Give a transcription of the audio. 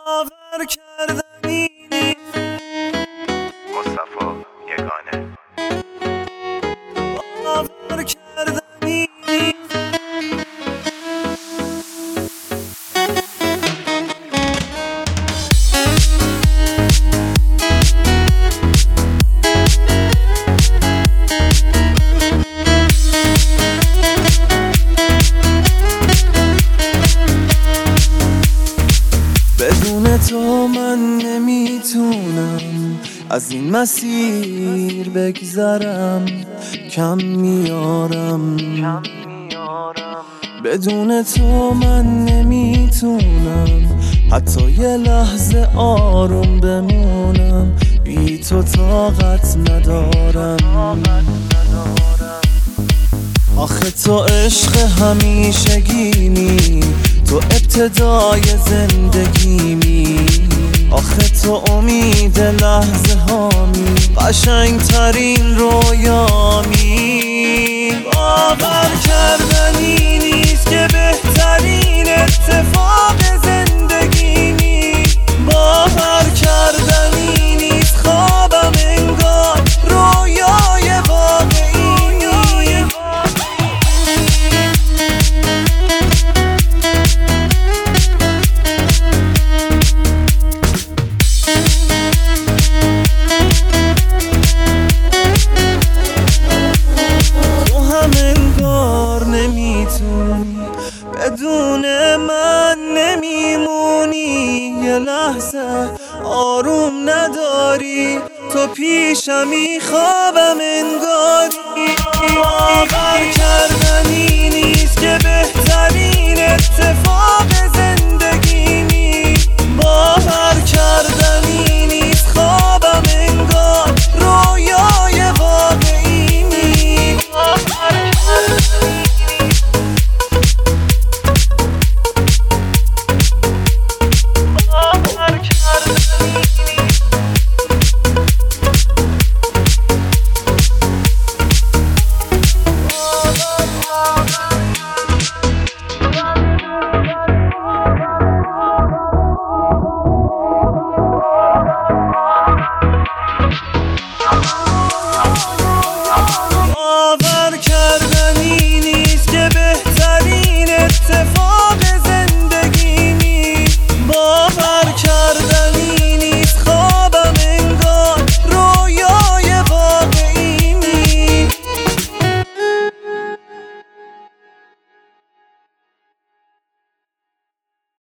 باور کردنی نیست. مصطفی یگانه. باور کردنی نیست. بدون تو من نمیتونم از این مسیر بگذرم، کم میارم. بدون تو من نمیتونم حتی یه لحظه آروم بمونم، بی تو طاقت ندارم. آخه تو عشق همیشگیمی، تو ابتدای زندگیمی. آخه تو امید لحظه هامی، قشنگ ترین رویامی. باور کردنی نیست که بهترین اتفاق زندگیمی. باور کردنی نیست خوابم انگار رویای واقعی. بدون من نمیمونی، یه لحظه آروم نداری، تو پیشمی خوابم انگاری. باور کردنی نیست که بهترین اتفاق